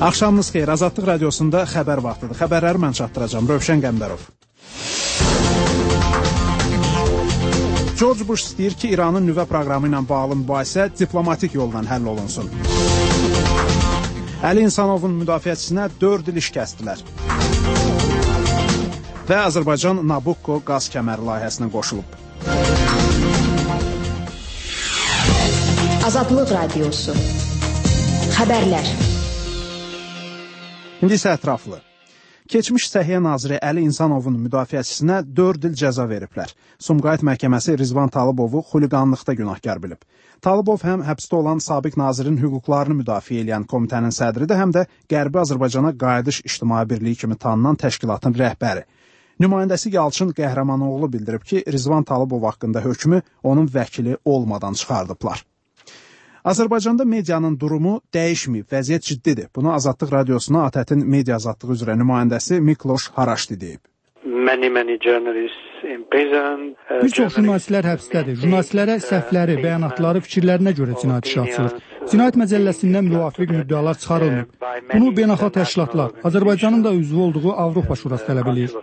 Axşamınız xeyir. Azadlıq radiosunda xəbər vaxtıdır. Xəbərləri mən çatdıracağım. Rövşən Qəmbərov. George Bush istəyir ki, İranın nüvə proqramı ilə bağlı mübahisə diplomatik yolla həll olunsun. Əli İnsanovun müdafiəçisinə 4 il iş kəsdilər. Və Azərbaycan Nabucco qaz kəməri layihəsinə qoşulub. Azadlıq radiosu. Xəbərlər. İndi isə ətraflı. Keçmiş Səhiyyə naziri Əli İnsanovun müdafiəçisinə 4 il cəza veriblər. Sumqayıt məhkəməsi Rizvan Talıbovu xuliqanlıqda günahkar bilib. Talıbov həm həbsdə olan sabiq nazirin hüquqlarını müdafiə edən komitənin sədridir, həm də Qərbi Azərbaycana Qayıdış İctimai Birliyi kimi tanınan təşkilatın rəhbəri. Nümayəndəsi Yalçın Qəhrəmanoğlu bildirib ki, Rizvan Talıbov haqqında hökmü onun vəkili olmadan çıxardıblar. Azərbaycanda medianın durumu dəyişməyib, vəziyyət ciddidir. Bunu Azadlıq radiosuna ATƏT-in media azadlığı üzrə nümayəndəsi Mikloş Haraşdi deyib. Bir çox jurnalistlər həbsdədir. Jurnalistlərə səhvləri, bəyanatları, fikirlərinə görə cinayət işi açılır. Cinayət məcəlləsindən müvafiq müddəalar çıxarılmır. Bunu beynəlxalq təşkilatlar, Azərbaycanın da üzvü olduğu Avropa Şurası tələb edir.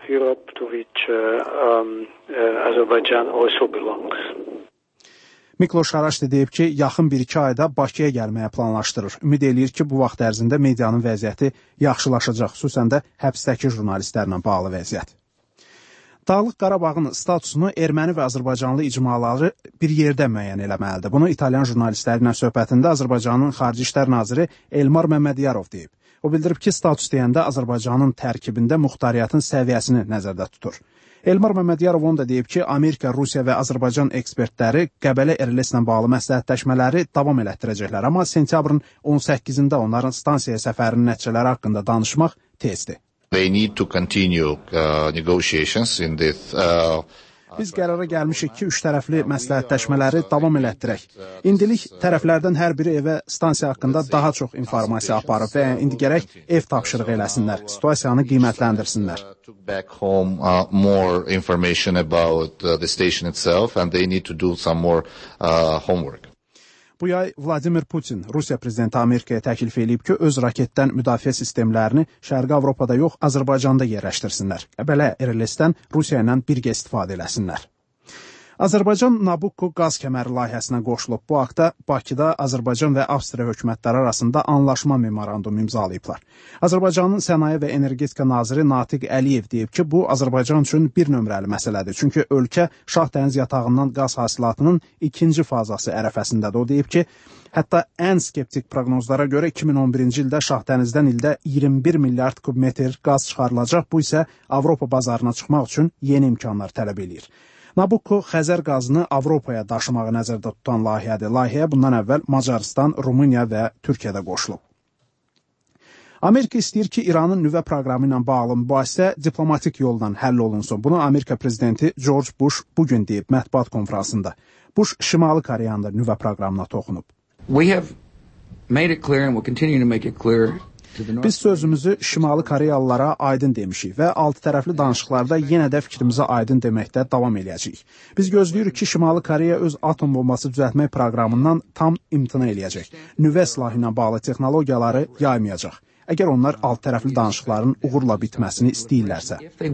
Mikloş Haraşdi deyib ki, yaxın 1-2 ayda Bakıya gəlməyə planlaşdırır. Ümid eləyir ki, bu vaxt ərzində medianın vəziyyəti yaxşılaşacaq, xüsusən də həbsdəki jurnalistlərlə bağlı vəziyyət. Dağlıq Qarabağın statusunu erməni və azərbaycanlı icmaları bir yerdə müəyyən eləməlidir. Bunu İtalyan jurnalistlərlə söhbətində Azərbaycanın Xarici İşlər naziri Elmar Məmmədiyarov deyib. O bildirib ki, status deyəndə Azərbaycanın tərkibində muxtariyyatın səviyyəsini nəzərdə tutur. Elmar Məmmədiyarov onu da deyib ki, Amerika, Rusiya və Azərbaycan ekspertləri Qəbələ RLS-lə bağlı məsləhətləşmələri davam elətdirəcəklər. Amma sentyabrın 18-də onların stansiyaya səfərinin nəticələri haqqında danışmaq tezdir. They need to continue negotiations in this Biz qərara gəlmişik ki, 3 tərəfli məsləhətləşmələri davam elətdirək. İndilik tərəflərdən hər biri evə stansiya haqqında daha çox informasiya aparıb və indi gərək ev tapşırığı eləsinlər, situasiyanı qiymətləndirsinlər. Back home more information about the station itself and they need to do some more homework. Bu yay Vladimir Putin, Rusiya prezidenti Amerikaya təklif edib ki, öz raketdən müdafiə sistemlərini Şərqi Avropada yox, Azərbaycanda yerləşdirsinlər. Belə RLS-dən Rusiya ilə birgə istifadə eləsinlər. Azərbaycan Nabucco qaz kəməri layihəsinə qoşulub. Bu haqda Bakıda Azərbaycan və Avstriya hökumətləri arasında anlaşma memorandumu imzalayıblar. Azərbaycanın Sənaye və Energetika naziri Natiq Əliyev deyib ki, bu Azərbaycan üçün bir nömrəli məsələdir. Çünki ölkə Şah dəniz yatağından qaz hasilatının ikinci fazası ərəfəsindədir. O deyib ki, hətta ən skeptik proqnozlara görə 2011-ci ildə Şah dənizdən ildə 21 milyard kubmetr qaz çıxarılacaq. Bu isə Avropa bazarına çıxmaq üçün yeni imkanlar tələb eləyir. Nabucco Xəzər qazını Avropaya daşımağı nəzərdə tutan layihədir. Layihəyə bundan əvvəl Macarıstan, Rumıniya və Türkiyədə qoşulub. Amerika istəyir ki, İranın nüvə proqramı ilə bağlı mübahisə diplomatik yolla həll olunsun. Bunu Amerika prezidenti George Bush bugün deyib mətbuat konfransında. Bush Şimali Koreyanın da nüvə proqramına toxunub. We have made it clear and will continue to make it clear. Biz sözümüzü Şimali Koreyalılara aydın demişik və altı tərəfli danışıqlarda yenə də fikrimizi aydın deməkdə davam eləyəcəyik. Biz gözləyirik ki, Şimali Koreya öz atom bombası düzəltmək proqramından tam imtina eləyəcək. Nüvə silahı ilə bağlı texnologiyaları yaymayacaq. Əgər onlar alt tərəfli danışıqların uğurla bitməsini istəyirlərsə.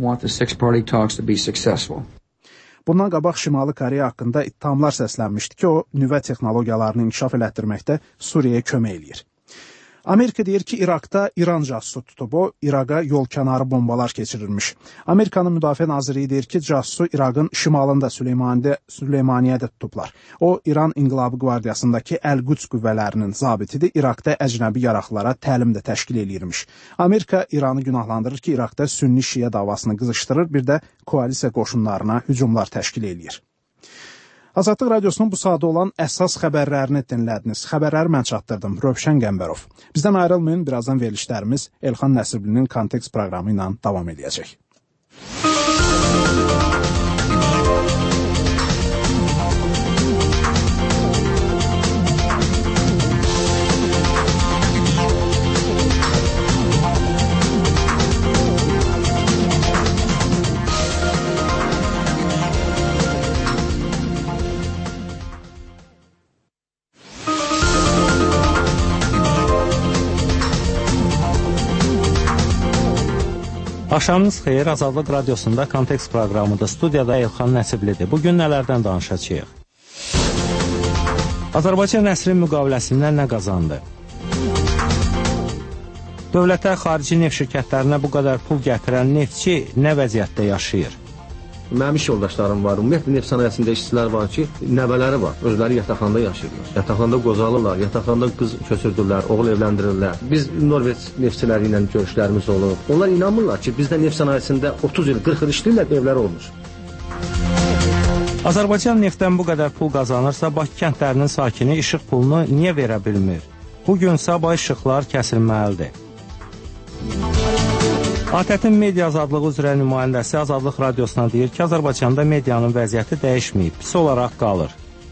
Bundan qabaq Şimali Koreya haqqında ittihamlar səslənmişdi ki, o nüvə texnologiyalarını inkişaf elətdirməkdə Suriyaya kömək eləyir. Amerika deyir ki, İraqda İran casusu tutub. O, İraqa yol kənarı bombalar keçirilmiş. Amerikanın müdafiə naziri deyir ki, casusu İraqın şimalında Süleymaniyədə tutublar. O, İran İnqilabı Qvardiyasındakı Əl-Quds qüvvələrinin zabitidir. İraqda əcnəbi yaraqlılara təlim də təşkil eləyirmiş. Amerika İranı günahlandırır ki, İraqda Sünni-Şiə davasını qızışdırır, bir də koalisiya qoşunlarına hücumlar təşkil eləyir. Azadlıq radiosunun bu saatda olan əsas xəbərlərini dinlədiniz. Xəbərləri mən çatdırdım. Rövşən Qəmbərov. Bizdən ayrılmayın, birazdan verilişlərimiz Elxan Nəsiblinin Kontekst proqramı ilə davam edəcək. Axşamınız xeyir, Azadlıq Radiosunda Kontekst proqramıdır. Studiyada Elxan Nəsiblidir. Bugün nələrdən danışacağıq? Azərbaycan əsrin müqaviləsindən nə qazandı? Dövlətə, xarici neft şirkətlərinə bu qədər pul gətirən neftçi nə vəziyyətdə yaşayır? Mənim iş yoldaşlarım var, ümumiyyətlə neft sənayesində işçilər var ki, nəvələri var, özləri yataqxanada yaşayırlar. Yataqxanada qocalırlar, yataqxanada qız köçürdürlər, oğul evləndirirlər. Biz Norveç neftçiləri ilə görüşlərimiz olur. Onlar inanmırlar ki, bizdə neft sənayesində 30 il, 40 il işləyirlər, evləri olmuş. Azərbaycan neftdən bu qədər pul qazanırsa, Bakı kəndlərinin sakini işıq pulunu niyə verə bilmir? Bugün sabah işıqlar kəsilməlidir. ATƏT-in media azadlığı üzrə nümayəndəsi Azadlıq Radiosuna deyir ki, Azərbaycanda medianın vəziyyəti dəyişməyib, pis olaraq qalır.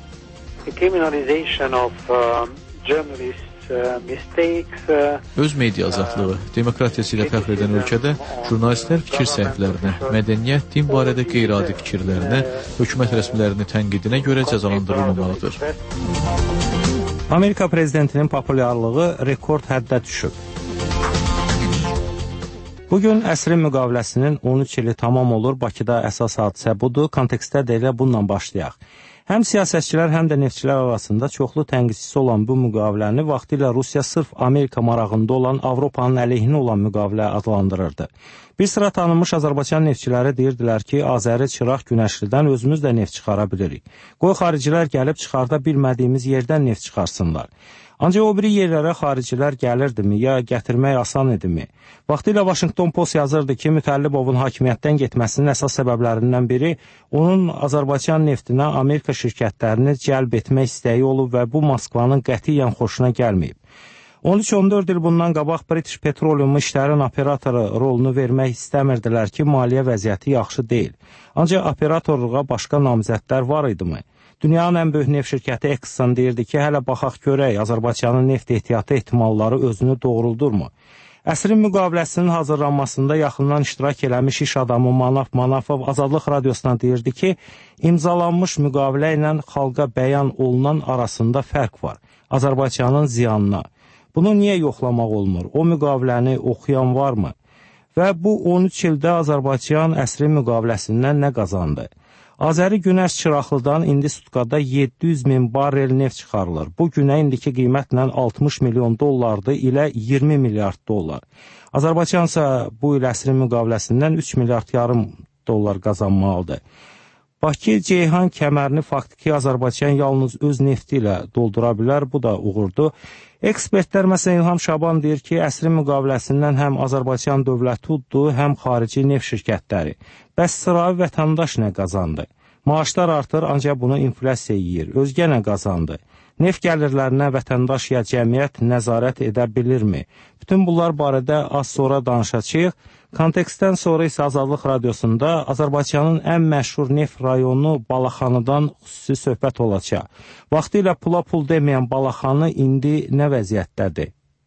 Öz media azadlığı, demokratiyası ilə fəxr edən ölkədə jurnalistlər fikir səhvlərinə, mədəniyyət, din barədə qeyri-adi fikirlərinə, hökumət rəsmilərini tənqidinə görə cəzalandırılmamalıdır. Amerika prezidentinin populyarlığı rekord həddə düşüb. Bugün əsrin müqaviləsinin 13 ili tamam olur. Bakıda əsas hadisə budur. Kontekstdə də elə bununla başlayaq. Həm siyasətçilər, həm də neftçilər arasında çoxlu tənqidçisi olan bu müqaviləni vaxtilə Rusiya sırf Amerika marağında olan Avropanın əleyhinə olan müqavilə adlandırırdı. Bir sıra tanınmış Azərbaycan neftçiləri deyirdilər ki, Azəri Çıraq Günəşlidən özümüz də neft çıxara bilirik. Qoy xaricilər gəlib çıxarda bilmədiyimiz yerdən neft çıxarsınlar. Ancaq o biri yerlərə xaricilər gəlirdimi, ya gətirmək asan idimi? Vaxtilə Washington Post yazırdı ki, Mütəllibovun hakimiyyətdən getməsinin əsas səbəblərindən biri onun Azərbaycan neftinə Amerika şirkətlərini cəlb etmək istəyi olub və bu Moskvanın qətiyyən xoşuna gəlməyib. 13-14 il bundan qabaq British Petroleum işlərin operatoru rolunu vermək istəmirdilər ki, maliyyə vəziyyəti yaxşı deyil. Ancaq operatorluğa başqa namizədlər var idimi? Dünyanın ən böyük neft şirkəti Exxon deyirdi ki, hələ baxaq görək, Azərbaycanın neft ehtiyatı ehtimalları özünü doğruldurmu? Əsrin müqaviləsinin hazırlanmasında yaxından iştirak eləmiş iş adamı Manaf Manafov Azadlıq Radiosuna deyirdi ki, imzalanmış müqavilə ilə xalqa bəyan olunan arasında fərq var. Azərbaycanın ziyanına. Bunu niyə yoxlamaq olmur? O müqaviləni oxuyan varmı? Və bu 13 ildə Azərbaycan əsrin müqaviləsindən nə qazandı? Azəri Günəş Çıraqlıdan indi sutkada 700 min barrel neft çıxarılır. Bu günə indiki qiymətlə 60 milyon dollardır ilə 20 milyard dollar. Azərbaycan isə bu il əsrin müqaviləsindən 3 milyard yarım dollar qazanmalıdır. Bakı-Ceyhan kəmərini faktiki Azərbaycan yalnız öz nefti ilə doldura bilər, bu da uğurdur. Ekspertlər, məsələn İlham Şaban deyir ki, əsrin müqaviləsindən həm Azərbaycan dövləti uddu, həm xarici neft şirkətləri. Bəs sıravi vətəndaş nə qazandı? Maaşlar artır, ancaq bunu inflyasiya yeyir. Özgə nə qazandı? Neft gəlirlərinə vətəndaş ya cəmiyyət nəzarət edə bilirmi? Bütün bunlar barədə az sonra danışacağıq. Kontekstdən sonra isə Azadlıq Radiosunda Azərbaycanın ən məşhur neft rayonu Balaxanıdan xüsusi söhbət olacaq. Vaxtilə pula pul deməyən Balaxanı indi nə vəziyyətdədir?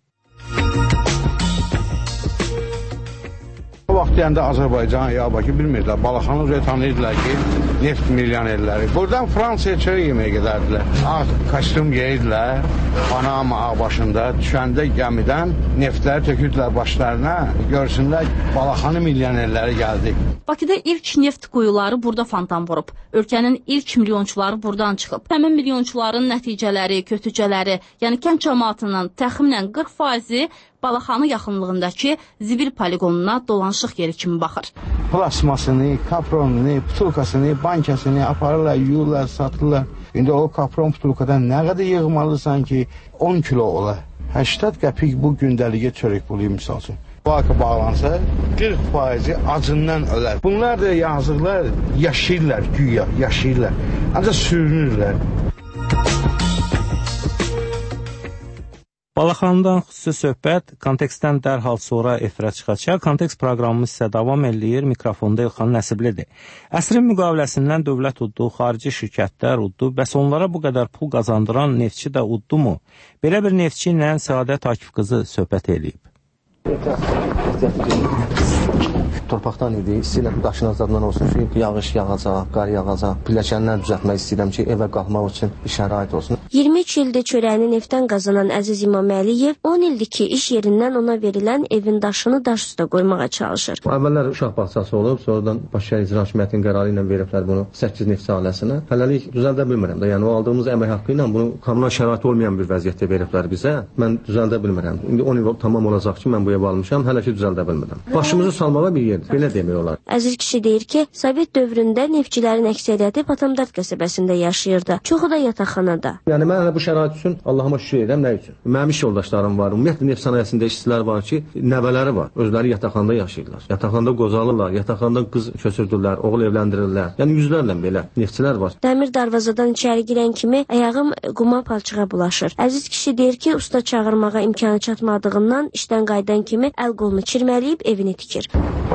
O vaxt deyəndə Azərbaycan, ya Bakı bilmirdilər. Balaxanı üzrə tanıyırdılar ki, neft milyonerləri. Buradan Fransaya çörək yeməyə gedərdilər. Ağ kostyum yeyirdilər, Panama ağ başında. Düşəndə gəmidən neftləri tökürdülər başlarına. Görsünlər, Balaxanı milyonerləri gəldi. Bakıda ilk neft quyuları burada fontan vurub. Ölkənin ilk milyonçuları buradan çıxıb. Həmin milyonçuların nəticələri, kötücələri, yəni kənd cəmaatının təxminən 40%-i Balaxanı yaxınlığındakı zibil poligonuna dolanışıq yeri kimi baxır. Plasmasını, kapronunu, putulkasını, bankasını aparırlar, yuyurlar, satırlar. İndi o kapron putulkadan nə qədər yığmalısan ki, 10 kilo ola. 80 qəpik bu gündəliyə çörək pulu misal üçün. Banka bağlansa 40% acından ölər. Bunlar da yazıqlar yaşayırlar, güya yaşayırlar. Ancaq sürünürlər. Balaxanıdan xüsusi söhbət kontekstdən dərhal sonra efirə çıxacaq. Kontekst proqramımız isə davam eləyir. Mikrofonda Elxan Nəsiblidir. Əsrin müqaviləsindən dövlət uddu, xarici şirkətlər uddu. Bəs onlara bu qədər pul qazandıran neftçi də uddu mu? Belə bir neftçi ilə Səadət Akif qızı söhbət eləyib. Torpaqdan idi, istəyirəm daşın azadından olsun ki, yağış yağacaq, qar yağacaq, pilləkənlər düzəltmək istəyirəm ki, evə qalxmaq üçün şərait olsun. 23 ildir çörəyini neftdən qazanan Əziz İmaməliyev 10 ildir ki, iş yerindən ona verilən evin daşını daş üstə qoymağa çalışır. Əvvəllər uşaq bağçası olub, sonradan Bakışəhər İcra Hakimiyyətinin qərarı ilə veriblər bunu 8 neft sahəsinə. Hələlik düzəldə bilmirəm də, yəni o aldığımız əmək haqqı ilə bunu kommunal şərait olmayan bir vəziyyətdə veriblər bizə. Mən düzəldə bilmirəm. İndi 10 il tamam olacaq ki, mən bu ev almışam, hələ ki düzəldə bilmirəm. Başımızı salmağa bir yerdir, belə demək olar. Əziz kişi deyir ki, Sovet dövründə neftçilərin əksəriyyəti Batamdad qəsəbəsində yaşayırdı. Çoxu da yataqxanada. Yəni mən hələ bu şərait üçün Allahıma şükür edirəm, nə üçün? Mənim iş yoldaşlarım var, ümumiyyətlə neft sənayesində işçilər var ki, nəvələri var, özləri yataqxanada yaşayırlar. Yataqxanada qozalırlar, yataqxanada qız köçürdürlər, oğul evləndirirlər. Yəni yüzlərlə belə neftçilər var. Dəmir darvazadan içəri girən kimi ayağım quma palçığa bulaşır. Əziz kişi deyir ki, usta çağırmağa imkanı çatmadığından işdən qayıdan kimi əl qolunu çirmələyib evini tikir.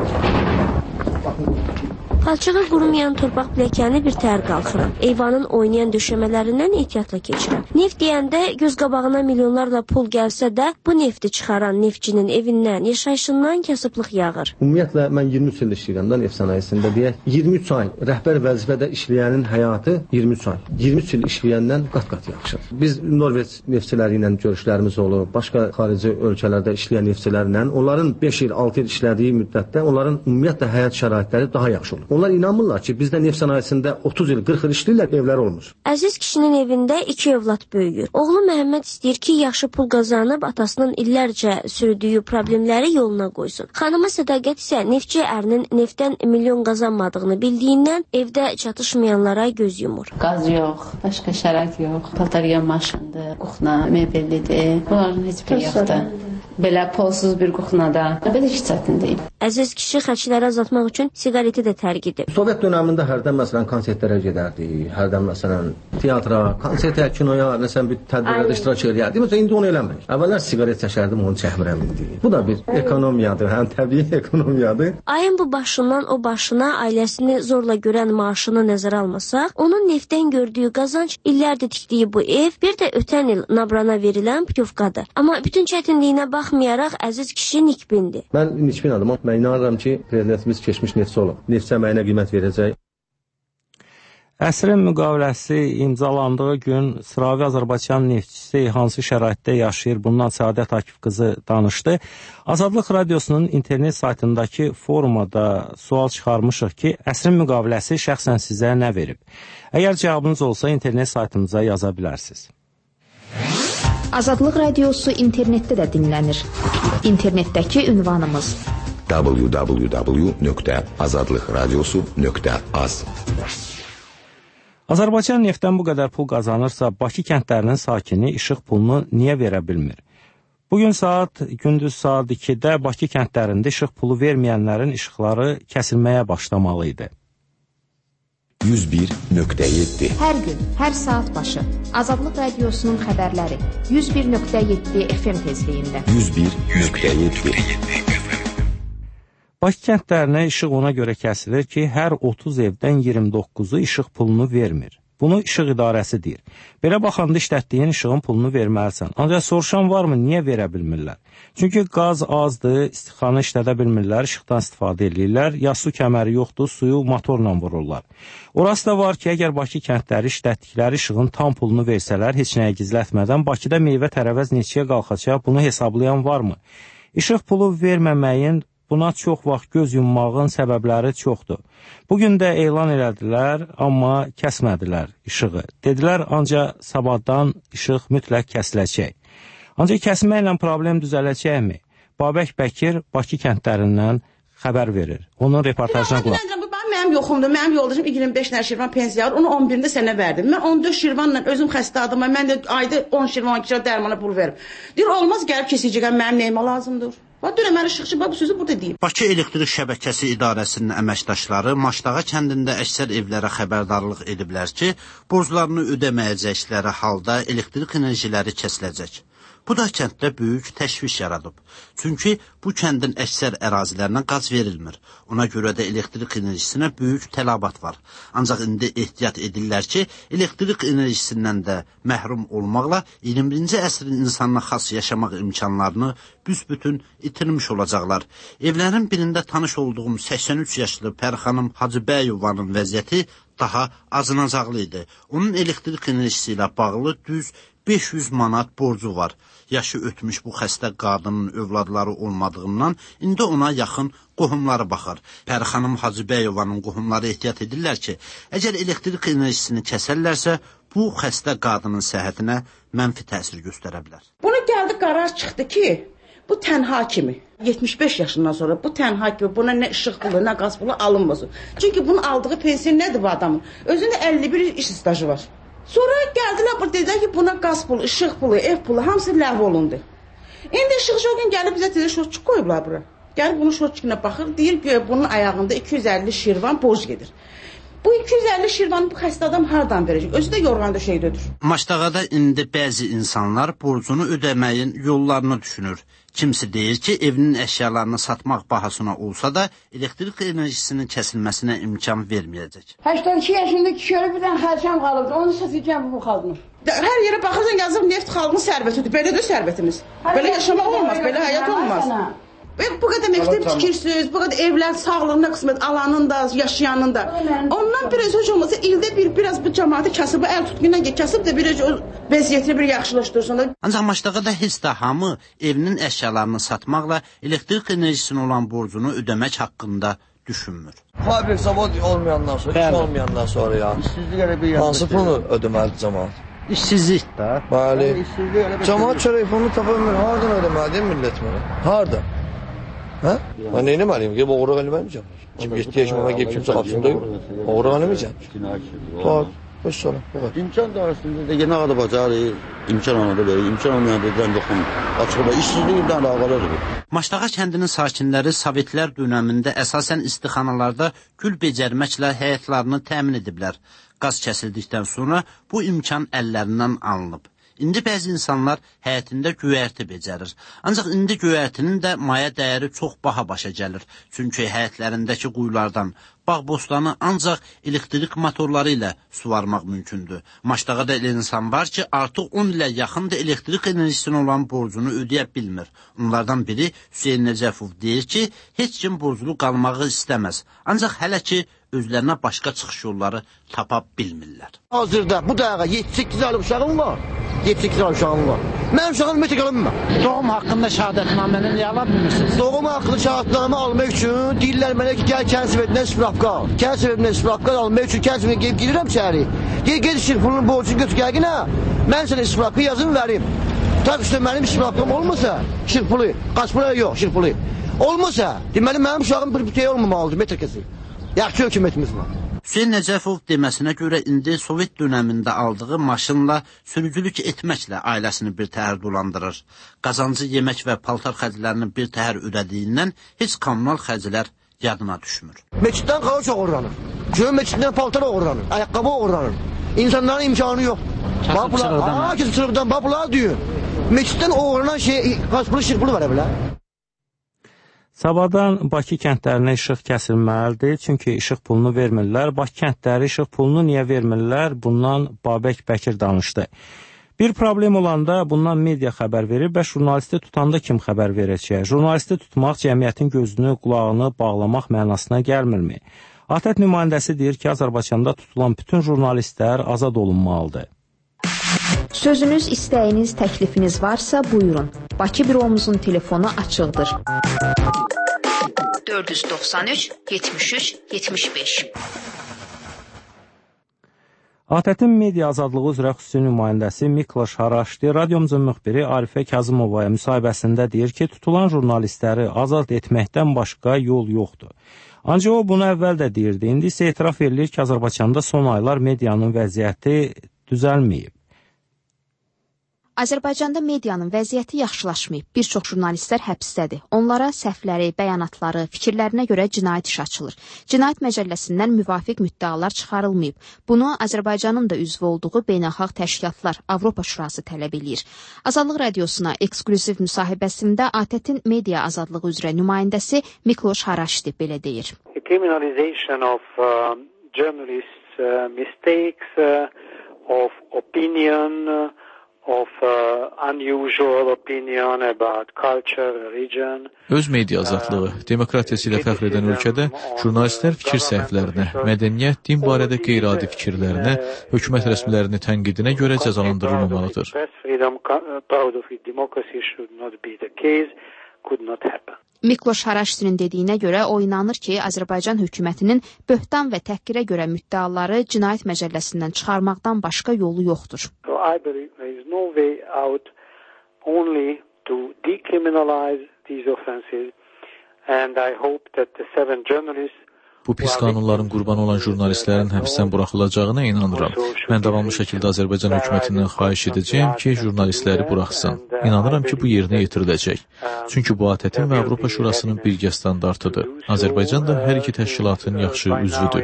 Palçığa qurumayan torpaq biləkəni bir təhər qalxıram. Eyvanın oynayan döşəmələrindən ehtiyatla keçirəm. Neft deyəndə göz qabağına milyonlarla pul gəlsə də, bu nefti çıxaran neftçinin evindən, yaşayışından kasıblıq yağır. Ümumiyyətlə, mən 23 il işləyirəm da neft sənayesində deyək. 23 ay rəhbər vəzifədə işləyənin həyatı 23 ay. 23 il işləyəndən qat-qat yaxşıdır. Biz Norveç neftçiləri ilə görüşlərimiz olub, başqa xarici ölkələrdə işləyən neftçilərlə, onların 5 il, 6 il işlədiyi müddətdə onların ümumiyyətlə həyat şəraitləri daha yaxşı olur. Onlar inanmırlar ki, bizdə neft sənayesində 30 il, 40 il işləyirlər, evlər olmur. Əziz kişinin evində 2 övlad böyüyür. Oğlu Məhəmməd istəyir ki, yaxşı pul qazanıb atasının illərcə sürdüyü problemləri yoluna qoysun. Xanımı Sədaqət isə neftçi ərinin neftdən milyon qazanmadığını bildiyindən evdə çatışmayanlara göz yumur. Qaz yox, başqa şərait yox, batarya maşındır, kuxna, mebellidir. Bunların heç biri yoxdur. Belə pulsuz bir kuxnada belə heç çətin deyil. Əziz kişi xərcləri azaltmaq üçün siqareti də tərk edib. Sovet dönəmində hərdən məsələn konsertlərə gedərdik, hərdən məsələn teatra, konsertə, kinoya, məsələn bir tədbirlərdə iştirak edərdik. Məsələn indi onu eləmirik. Əvvəllər siqaret çəkərdim, onu çəkmirəm indi. Bu da bir ekonomiyadır, həm təbii ekonomiyadır. Ayın bu başından o başına ailəsini zorla görən maaşını nəzərə almasaq, onun neftdən gördüyü qazanc illərdir tikdiyi bu ev bir də ötən il Nabrana verilən putyovkadır. Amma bütün çətinliyinə baxmayaraq Əziz kişi nikbindir. Mən nikbin adamam. Mən inanıram ki, prezidentimiz keçmiş neftçi olub. Neftçi əməyinə qiymət verəcək. Əsrin müqaviləsi imzalandığı gün sıravi Azərbaycan neftçisi hansı şəraitdə yaşayır, bundan Səadət Akif qızı danışdı. Azadlıq Radiosunun internet saytındakı forumada sual çıxarmışıq ki, əsrin müqaviləsi şəxsən sizə nə verib? Əgər cavabınız olsa, internet saytımıza yaza bilərsiniz. Azadlıq Radiosu internetdə də dinlənir. İnternetdəki ünvanımız www.azadlıqradiosu.az. Azərbaycan neftdən bu qədər pul qazanırsa, Bakı kəndlərinin sakini işıq pulunu niyə verə bilmir? Bugün gündüz saat 2-də Bakı kəndlərində işıq pulu verməyənlərin işıqları kəsilməyə başlamalı idi. 101.7 Hər gün, hər saat başı Azadlıq Radiosunun xəbərləri 101.7 FM tezliyində 101.7 Bakı kəndlərinə işıq ona görə kəsilir ki, hər 30 evdən 29'u işıq pulunu vermir. Bunu işıq idarəsi deyir. Belə baxanda işlətdiyin işığın pulunu verməlisən. Ancaq soruşan varmı, niyə verə bilmirlər? Çünki qaz azdır, istixanı işlədə bilmirlər, işıqdan istifadə edirlər, ya su kəməri yoxdur, suyu motorla vururlar. Orası da var ki, əgər Bakı kəndləri işlətdikləri işığın tam pulunu versələr, heç nəyə gizlətmədən, Bakıda meyvə tərəvəz neçəyə qalxacaq, bunu hesablayan varmı? İşıq pulu verməməyin buna çox vaxt göz yummağın səbəbləri çoxdur. Bugün də elan elədilər, amma kəsmədilər işığı. Dedilər, ancaq sabahdan işıq mütləq kəsiləcək. Ancaq kəsməklə problem düzələcəkmi? Babək Bəkir Bakı kəndlərindən xəbər verir. Onun reportajına qulaq. Mənim yoxumdur, mənim yoldaşım 25 nə Şirvan pensiya var, onu 11-də sənə verdim. Mən 14 Şirvanla özüm xəstə adamam, mən də ayda 10 Şirvan kişiyə dərmana pul verim. Deyir, olmaz, gəlib kesəcəkəm, mənim neyimə lazımdır. Dünəməli işıqçı bu sözü burada deyib. Bakı Elektrik Şəbəkəsi İdarəsinin əməkdaşları Maşdağa kəndində əksər evlərə xəbərdarlıq ediblər ki, borclarını ödəməyəcəkləri halda elektrik enerjiləri kəsiləcək. Bu da kənddə böyük təşviş yaradıb. Çünki bu kəndin əksər ərazilərinə qaz verilmir. Ona görə də elektrik enerjisinə böyük tələbat var. Ancaq indi ehtiyat edirlər ki, elektrik enerjisindən də məhrum olmaqla 21-ci əsrin insanına xas yaşamaq imkanlarını büsbütün itirmiş olacaqlar. Evlərin birində tanış olduğum 83 yaşlı Pərxanım Hacıbəyovanın vəziyyəti daha acınacaqlı idi. Onun elektrik enerjisi ilə bağlı düz 500 manat borcu var. Yaşı ötmüş bu xəstə qadının övladları olmadığından indi ona yaxın qohumları baxır. Pərxanım Hacıbəyovanın qohumları ehtiyat edirlər ki, əgər elektrik enerjisini kəsərlərsə, bu xəstə qadının səhhətinə mənfi təsir göstərə bilər. Buna gəldi qərar çıxdı ki, bu tənha kimi 75 yaşından sonra bu tənha kimi buna nə işıq pulu, nə qaz pulu alınmasın. Çünki bunun aldığı pensiya nədir bu adamın? Özünde 51 iş stajı var. Sonra gəldilər burada dedilər ki, buna qaz pulu, işıq pulu, ev pulu hamısı ləğv olundu. İndi işıqçı o gün gəlib bizə deyir, şortçuk qoyublar bura. Gəlib bunun şortçukuna baxır, deyir ki, bunun ayağında 250 şirvan borc gedir. Bu 250 şirvanı bu xəstə adam hardan verəcək? Özü də yorğan döşəkdədir. Maçdağada indi bəzi insanlar borcunu ödəməyin yollarını düşünür. Kimisi deyir ki, evinin əşyalarını satmaq bahasına olsa da elektrik enerjisinin kəsilməsinə imkan verməyəcək. 82 yaşında kişiyə bir dənə xərçəm qalıbdır, onu satacağım bu xalqını. Hər yerə baxırsan yazıb neft xalqının sərvətidir. Belədir sərvətimiz. Belə yaşamaq olmaz, belə həyat olmaz. Bu qədər məktəb tikirsiniz, bu qədər evlər sağlığına qismət alanın da, yaşayanın da. Ondan biraz heç olmasa ildə biraz bu cəmaatı kasıb, əl tutqundan kasıb da biraz vəziyyətini bir yaxşılaşdırsın. Ancaq Maçdağada heç də hamı evinin əşyalarını satmaqla elektrik enerjisinin olan borcunu ödəmək haqqında düşünmür. Fabrik zavod olmayandan sonra, iş olmayandan sonra ya. Hansı pulu ödəməlidir cəmaat? İşsizlik də. Bəli. Cəmaat çörək pulunu tapa bilmir. Hardan ödəməlidir millət mənə? Hardan? Hə? Mən nə etməliyim? Gəlib oğurluq eləməyəcəm. Kim 7 yaşıma gəlib kimsə qapısında yox. Oğurluq eləməyəcəm. Bax, bəs sonra. İmkan dairəsində yenə adı bacarı, imkan olanda verir, imkan olmayanda da yoxum. Açıqda işsizliklə əlaqəlidir. Maçdağa kəndinin sakinləri Sovetlər dövründə əsasən istixanalarda gül becərməklə həyatlarını təmin ediblər. Qaz kəsildikdən sonra bu imkan əllərindən alınıb. İndi bəzi insanlar həyətində göyərti becərir. Ancaq indi göyərtinin də maya dəyəri çox baha başa gəlir. Çünki həyətlərindəki quyulardan bağ-bostanı ancaq elektrik motorları ilə suvarmaq mümkündür. Maçdağada elə insan var ki, artıq 10 ilə yaxındır elektrik enerjisinin olan borcunu ödəyə bilmir. Onlardan biri Hüseyin Necəfov deyir ki, heç kim borclu qalmağı istəməz. Ancaq hələ ki, özlərinə başqa çıxış yolları tapa bilmirlər. Hazırda bu dayağa 7-8 aylık uşağım var. 7-8 aylık uşağım var. Mənim uşağım ümumiyyətlə qalınmır. Doğum haqqında şəhadətnaməni niyə ala bilmirsiniz? Doğum haqqında şəhadətnamə almaq üçün deyirlər mənə ki, gəl kənd sovetindən spravka al. Kənd sovetindən spravka almaq üçün kənd sovetindən gəlib girirəm şəhəri. Ged işin pulunun borcunu götür gəlginə. Mən sənə spravka yazım verim. Tak işte mənim spravkam olmasa, işin pulu, qaç pulu yox, işin pulu. Olmasa, deməli mənim uşağım bir şey olmamalıdır, metrkəsi. Yaxşı hökumətimiz var. Hüseyin Necəfov deməsinə görə indi Sovet dönəmində aldığı maşınla sürücülük etməklə ailəsini bir təhər dolandırır. Qazancı yemək və paltar xərclərini bir təhər ödədiyindən heç kommunal xərclər yadına düşmür. Meçiddən qavaç oğurlanır. Göğün meçiddən paltar oğurlanır, ayaqqabı oğurlanır. İnsanların imkanı yox. Kesin çırıqdan babula diyor. Meçiddən oğurlanan şey, qaçpılı şirpılı var əvələ. Sabahdan Bakı kəndlərinə işıq kəsilməlidir, çünki işıq pulunu vermirlər. Bakı kəndləri işıq pulunu niyə vermirlər? Bundan Babək Bəkir danışdı. Bir problem olanda bundan media xəbər verir və jurnalisti tutanda kim xəbər verəcək? Jurnalisti tutmaq cəmiyyətin gözünü, qulağını bağlamaq mənasına gəlmirmi? ATƏT nümayəndəsi deyir ki, Azərbaycanda tutulan bütün jurnalistlər azad olunmalıdır. Sözünüz, istəyiniz, təklifiniz varsa buyurun. Bakı büromuzun telefonu açıqdır. 493 73 75. ATƏT-in media azadlığı üzrə xüsusi nümayəndəsi Mikloş Haraşdi radiomuzun müxbiri Arifə Kazımovaya müsahibəsində deyir ki, tutulan jurnalistləri azad etməkdən başqa yol yoxdur. Ancaq o bunu əvvəl də deyirdi. İndi isə etiraf edilir ki, Azərbaycanda son aylar medianın vəziyyəti düzəlməyib. Azərbaycanda medianın vəziyyəti yaxşılaşmayıb. Bir çox jurnalistlər həbsdədir. Onlara səhvləri, bəyanatları, fikirlərinə görə cinayət iş açılır. Cinayət Məcəlləsindən müvafiq müddəalar çıxarılmayıb. Bunu Azərbaycanın da üzvü olduğu beynəlxalq təşkilatlar, Avropa Şurası tələb eləyir. Azadlıq Radiosuna eksklüziv müsahibəsində ATƏT-in media azadlığı üzrə nümayəndəsi Mikloş Haraşdi belə deyir. The criminalization of journalists' mistakes, of opinion, of unusual opinion about culture, religion. Öz media azadlığı, demokratiyası ilə fəxr edən ölkədə jurnalistlər fikir səhvlərinə, mədəniyyət, din barədə qeyri-adi fikirlərinə, hökumət rəsmilərinin tənqidinə görə cəzalandırılmamalıdır. Mikloş Haraşdinin dediyinə görə o inanır ki, Azərbaycan hökumətinin böhtan və təhqirə görə müddəaları cinayət məcəlləsindən çıxarmaqdan başqa yolu yoxdur. I believe there is no way out only to decriminalize these offenses, and I hope that the 7 journalists. Bu pis qanunların qurbanı olan jurnalistlərin həbsdən buraxılacağına inanıram. Mən davamlı şəkildə Azərbaycan hökumətindən xahiş edəcəyəm ki, jurnalistləri buraxsın. İnanıram ki, bu yerinə yetiriləcək. Çünki bu ATƏT-in və Avropa Şurasının birgə standartıdır. Azərbaycan da hər iki təşkilatın yaxşı üzvüdür.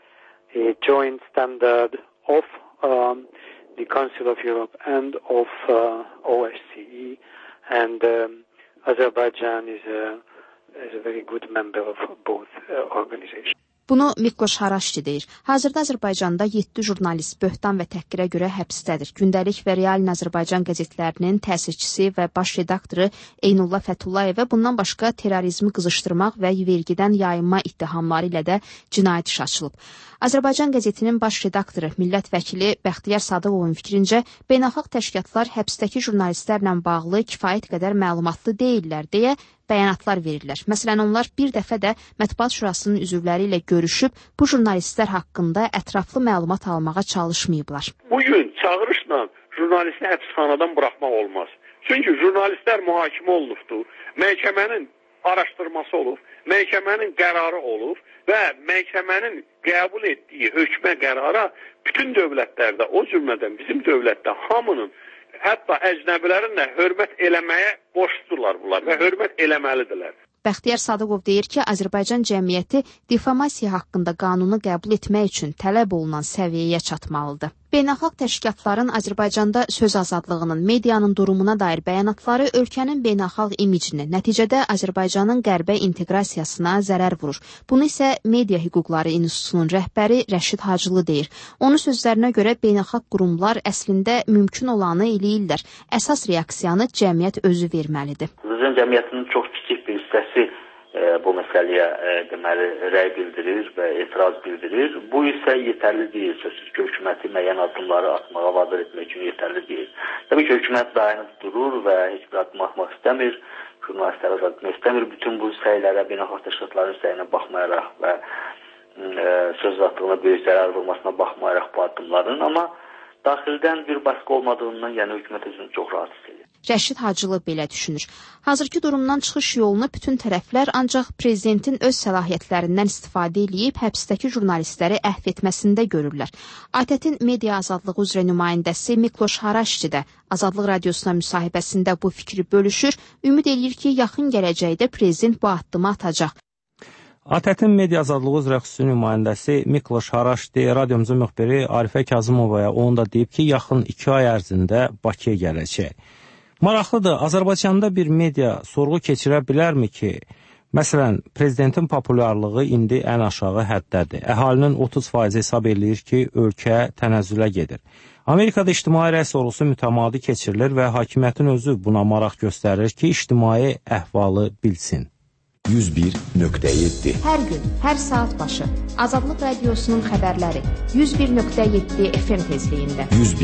The Council of Europe and of OSCE, and Azerbaijan is a very good member of both organizations. Bunu Mikloş Haraşdi deyir. Hazırda Azərbaycanda 7 jurnalist böhtan və təhqirə görə həbsdədir. Gündəlik və Realin Azərbaycan qəzetlərinin təsisçisi və baş redaktoru Eynullah Fəthullayevə bundan başqa terrorizmi qızışdırmaq və vergidən yayınma ittihamları ilə də cinayət iş açılıb. Azərbaycan qəzetinin baş redaktoru, millət vəkili Bəxtiyar Sadıqovun fikrincə, beynəlxalq təşkilatlar həbsdəki jurnalistlərlə bağlı kifayət qədər məlumatlı deyirlər deyə bəyanatlar verirlər. Məsələn, onlar bir dəfə də Mətbuat Şurasının üzvləri ilə görüşüb bu jurnalistlər haqqında ətraflı məlumat almağa çalışmayıblar. Bugün çağırışla jurnalisti həbsxanadan buraxmaq olmaz. Çünki jurnalistlər mühakimə olunubdur, məhkəmənin araşdırması olub, məhkəmənin qərarı olub və məhkəmənin qəbul etdiyi hökmə qərara bütün dövlətlərdə, o cümlədən bizim dövlətdə hamının, hətta əcnəbilərin də hörmət eləməyə borcludurlar bunlar və hörmət eləməlidirlər. Bəxtiyar Sadıqov deyir ki, Azərbaycan cəmiyyəti difamasiya haqqında qanunu qəbul etmək üçün tələb olunan səviyyəyə çatmalıdır. Beynəlxalq təşkilatların Azərbaycanda söz azadlığının, medianın durumuna dair bəyanatları ölkənin beynəlxalq imicini, nəticədə Azərbaycanın qərbə inteqrasiyasına zərər vurur. Bunu isə Media Hüquqları İnstitutunun rəhbəri Rəşid Hacılı deyir. Onun sözlərinə görə beynəlxalq qurumlar əslində mümkün olanı eləyirlər. Əsas reaksiyanı cəmiyyət özü verməlidir. Azərbaycan cəmiyyətinin çox kiçik bir hissəsi bu məsələyə deməli rəy bildirir və etiraz bildirir. Bu isə yetərli deyil. Sözsüz ki, hökuməti müəyyən addımları atmağa vadar etmək üçün yetərli deyil. Təbii ki, hökumət dayanıb durur və heç bir addım atmaq istəmir, jurnalistləri azad etmək istəmir. Bütün bu səylərə, beynəlxalq təşkilatların səyinə baxmayaraq və söz azadlığına böyük zərər vurmasına baxmayaraq bu addımların, amma daxildən bir baskı olmadığından, yəni hökumət özünü çox rahat hiss edir. Rəşid Hacılı belə düşünür. Hazırki durumdan çıxış yolunu bütün tərəflər ancaq prezidentin öz səlahiyyətlərindən istifadə edib həbsdəki jurnalistləri əhv etməsində görürlər. ATƏT-in media azadlığı üzrə nümayəndəsi Mikloş Haraşdi də Azadlıq Radiosuna müsahibəsində bu fikri bölüşür, ümid eləyir ki, yaxın gələcəkdə prezident bu addımı atacaq. ATƏT-in media azadlığı üzrə xüsusi nümayəndəsi Mikloş Haraşdi radiomuzun müxbiri Arifə Kazımovaya onu da deyib ki, yaxın 2 ay ərzində Bakıya gələcək. Maraqlıdır, Azərbaycanda bir media sorğu keçirə bilərmi ki, məsələn, prezidentin populyarlığı indi ən aşağı həddədir. Əhalinin 30% hesab eləyir ki, ölkə tənəzzülə gedir. Amerikada ictimai rəy sorğusu mütəmadi keçirilir və hakimiyyətin özü buna maraq göstərir ki, ictimai əhvalı bilsin. 101.7 Hər gün, hər saat başı Azadlıq Radiosunun xəbərləri 101.7 FM tezliyində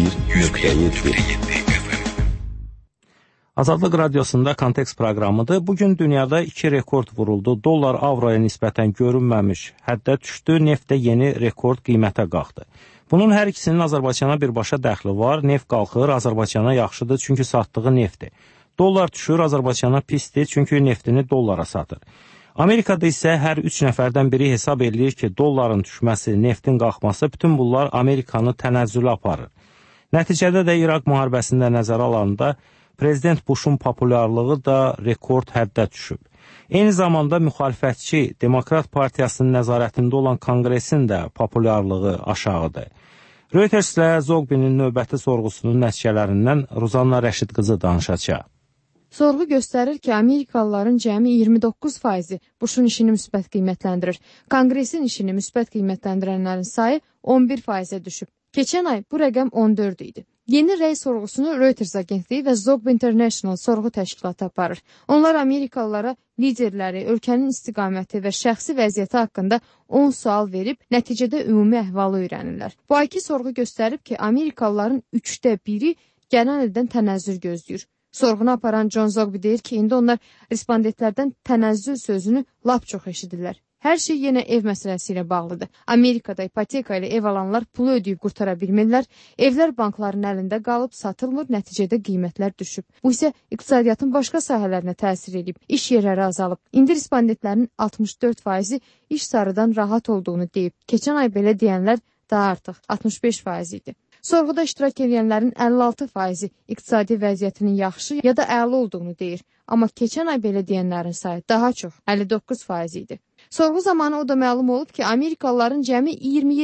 101.7 Azadlıq Radiosunda Kontekst proqramıdır. Bugün dünyada 2 rekord vuruldu. Dollar avroya nisbətən görünməmiş həddə düşdü. Neft də yeni rekord qiymətə qalxdı. Bunun hər ikisinin Azərbaycana birbaşa dəxli var. Neft qalxır, Azərbaycana yaxşıdır çünki satdığı neftdir. Dollar düşür, Azərbaycana pisdir çünki neftini dollara satır. Amerikada isə hər 3 nəfərdən biri hesab edir ki, dolların düşməsi, neftin qalxması, bütün bunlar Amerikanı tənəzzülə aparır. Nəticədə də İraq müharibəsində nəzərə alanda Prezident Bushun populyarlığı da rekord həddə düşüb. Eyni zamanda müxalifətçi Demokrat Partiyasının nəzarətində olan Konqresin də populyarlığı aşağıdır. Reuterslə Zogbinin növbəti sorğusunun nəticələrindən Ruzanna Rəşid qızı danışacaq. Sorğu göstərir ki, Amerikalıların cəmi 29% Bushun işini müsbət qiymətləndirir. Konqresin işini müsbət qiymətləndirənlərin sayı 11%-ə düşüb. Keçən ay bu rəqəm 14 idi. Yeni rəy sorğusunu Reuters agentliyi və Zogby International sorğu təşkilatı aparır. Onlar Amerikalılara liderləri, ölkənin istiqaməti və şəxsi vəziyyəti haqqında 10 sual verib, nəticədə ümumi əhvalı öyrənirlər. Bu ayki sorğu göstərib ki, Amerikalıların 3də 1-i gələn ildən tənəzzül gözləyir. Sorğunu aparan John Zogby deyir ki, indi onlar respondentlərdən tənəzzül sözünü lap çox eşidirlər. Hər şey yenə ev məsələsi ilə bağlıdır. Amerikada ipoteka ilə ev alanlar pulu ödəyib qurtara bilmirlər, evlər bankların əlində qalıb satılmır, nəticədə qiymətlər düşüb. Bu isə iqtisadiyyatın başqa sahələrinə təsir edib, iş yerləri azalıb. İndi respondentlərin 64%-i iş sarıdan rahat olduğunu deyib. Keçən ay belə deyənlər daha artıq 65% idi. Sorğuda iştirak edənlərin 56%-i iqtisadi vəziyyətinin yaxşı ya da əla olduğunu deyir. Amma keçən ay belə deyənlərin sayı daha çox, 59% idi. Sorğu zamanı o da məlum olub ki, Amerikalıların cəmi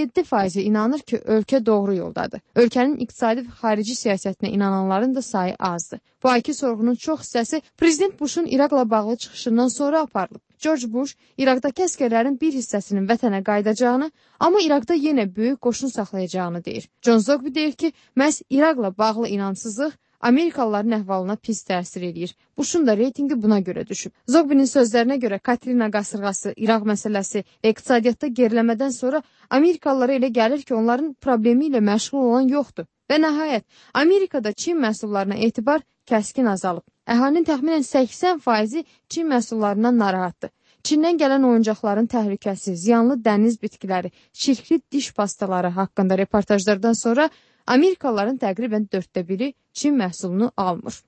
27% inanır ki, ölkə doğru yoldadır. Ölkənin iqtisadi və xarici siyasətinə inananların da sayı azdır. Bu ayki sorğunun çox hissəsi Prezident Bushun İraqla bağlı çıxışından sonra aparılıb. George Bush İraqdakı əsgərlərin bir hissəsinin vətənə qayıdacağını, amma İraqda yenə böyük qoşun saxlayacağını deyir. John Zogby deyir ki, məhz İraqla bağlı inamsızlıq Amerikalıların əhvalına pis təsir edir. Bushun da reytingi buna görə düşüb. Zogby'nin sözlərinə görə Katrina qasırğası, İraq məsələsi və iqtisadiyyatda geriləmədən sonra Amerikalılara elə gəlir ki, onların problemi ilə məşğul olan yoxdur. Və nəhayət, Amerikada Çin məhsullarına etibar kəskin azalıb. Əhalinin təxminən 80%-i Çin məhsullarından narahatdır. Çindən gələn oyuncaqların təhlükəsi, ziyanlı dəniz bitkiləri, çirkli diş pastaları haqqında reportajlardan sonra Amerikalıların təqribən 4də 1-i Çin məhsulunu almır.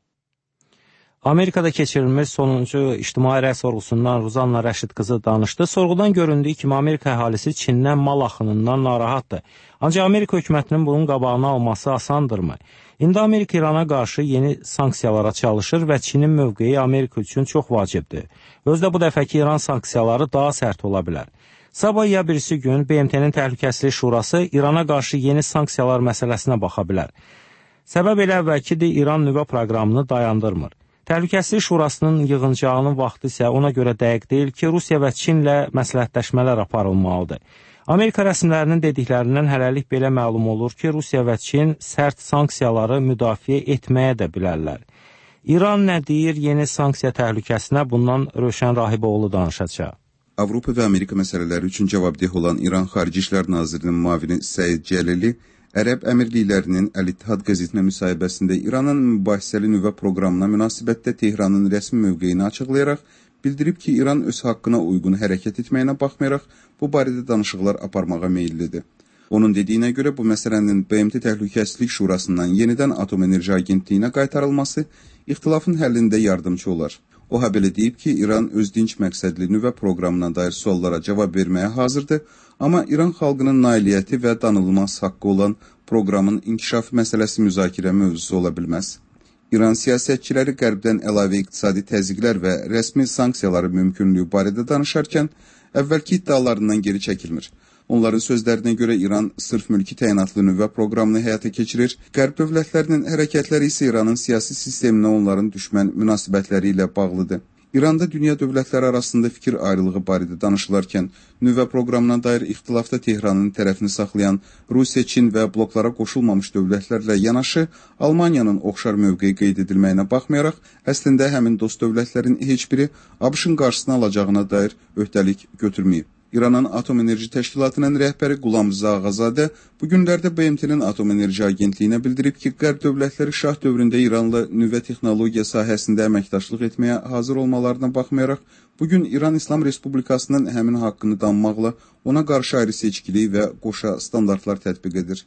Amerikada keçirilmiş sonuncu ictimai rəy sorğusundan Ruzanna Rəşid qızı danışdı. Sorğudan göründüyü kimi Amerika əhalisi Çindən mal axınından narahatdır. Ancaq Amerika hökumətinin bunun qabağını alması asandırmı? İndi Amerika İrana qarşı yeni sanksiyalara çalışır və Çinin mövqeyi Amerika üçün çox vacibdir. Özdə bu dəfəki İran sanksiyaları daha sərt ola bilər. Sabah ya birisi gün BMT-nin Təhlükəsizlik Şurası İrana qarşı yeni sanksiyalar məsələsinə baxa bilər. Səbəb elə əvvəlkidir, İran nüvə proqramını dayandırmır. Təhlükəsizlik Şurasının yığıncağının vaxtı isə ona görə dəqiq deyil ki, Rusiya və Çinlə məsləhətləşmələr aparılmalıdır. Amerika rəsmilərinin dediklərindən hələlik belə məlum olur ki, Rusiya və Çin sərt sanksiyaları müdafiə etməyə də bilərlər. İran nə deyir yeni sanksiya təhlükəsinə? Bundan Rövşən Rahiboğlu danışacaq. Avropa və Amerika məsələləri üçün cavabdeh olan İran Xarici İşlər Nazirinin müavini Səid Cəlili Ərəb Əmirliklərinin Əl-İttihad qəzetinə müsahibəsində İranın mübahisəli nüvə proqramına münasibətdə Tehranın rəsmi mövqeyini açıqlayaraq bildirib ki, İran öz haqqına uyğun hərəkət etməyinə baxmayaraq bu barədə danışıqlar aparmağa meyillidir. Onun dediyinə görə bu məsələnin BMT Təhlükəsizlik Şurasından yenidən Atom Enerji Agentliyinə qaytarılması ixtilafın həllində yardımcı olar. O belə deyib ki, İran öz dinc məqsədli nüvə proqramına dair suallara cavab verməyə hazırdır, amma İran xalqının nailiyyəti və danılmaz haqqı olan proqramın inkişafı məsələsi müzakirə mövzusu ola bilməz. İran siyasətçiləri qərbdən əlavə iqtisadi təzyiqlər və rəsmi sanksiyaları mümkünlüyü barədə danışarkən əvvəlki iddialarından geri çəkilmir. Onların sözlərinə görə İran sırf mülki təyinatlı nüvə proqramını həyata keçirir, qərb dövlətlərinin hərəkətləri isə İranın siyasi sisteminə onların düşmən münasibətləri ilə bağlıdır. İranda dünya dövlətləri arasında fikir ayrılığı barədə danışılarkən nüvə proqramına dair ixtilafda Tehranın tərəfini saxlayan Rusiya, Çin və bloklara qoşulmamış dövlətlərlə yanaşı Almaniyanın oxşar mövqeyi qeyd edilməyinə baxmayaraq, əslində həmin dost dövlətlərin heç biri ABŞ-ın qarşısını alacağına dair öhdəlik götürməyib. İranın Atom Enerji Təşkilatının rəhbəri Qulam Rza Ağazadə bu günlərdə BMT-nin Atom Enerji Agentliyinə bildirib ki, qərb dövlətləri şah dövründə İranla nüvə texnologiya sahəsində əməkdaşlıq etməyə hazır olmalarına baxmayaraq, bugün İran İslam Respublikasının həmin haqqını danmaqla ona qarşı ayrı seçkilik və qoşa standartlar tətbiq edir.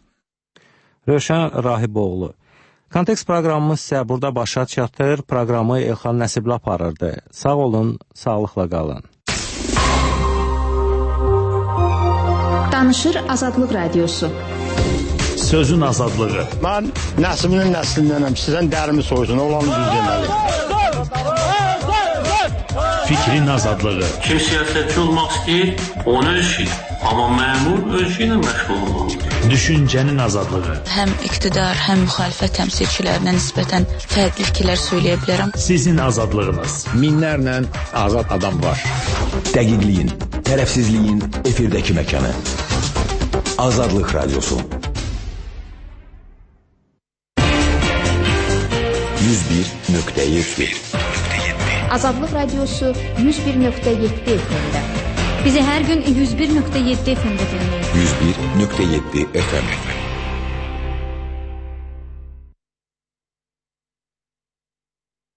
Rövşən Rahiboğlu. Kontekst proqramımız isə burada başa çatır. Proqramı Elxan Nəsibli aparırdı. Sağ olun, sağlıqla qalın. Danışır Azadlıq Radiosu. Sözün azadlığı. Mən nəslimin nəslindənəm. Sizdən dərimi soysun, olanı düz deməli. Fikrin azadlığı. Kim siyasətçi olmaq istəyir, onu öz işi. Amma məmur öz işi ilə məşğul olmalıdır. Düşüncənin azadlığı. Həm iqtidar, həm müxalifət təmsilçilərinə nisbətən fərqli fikirlər söyləyə bilərəm. Sizin azadlığınız. Minlərlə azad adam var. Dəqiqliyin, tərəfsizliyin efirdəki məkanı. Azadlıq Radyosu. 101.7 Azadlıq Radyosu 101.7 FM-də. Bizi hər gün 101.7 FM-də dinləyin. 101.7 FM.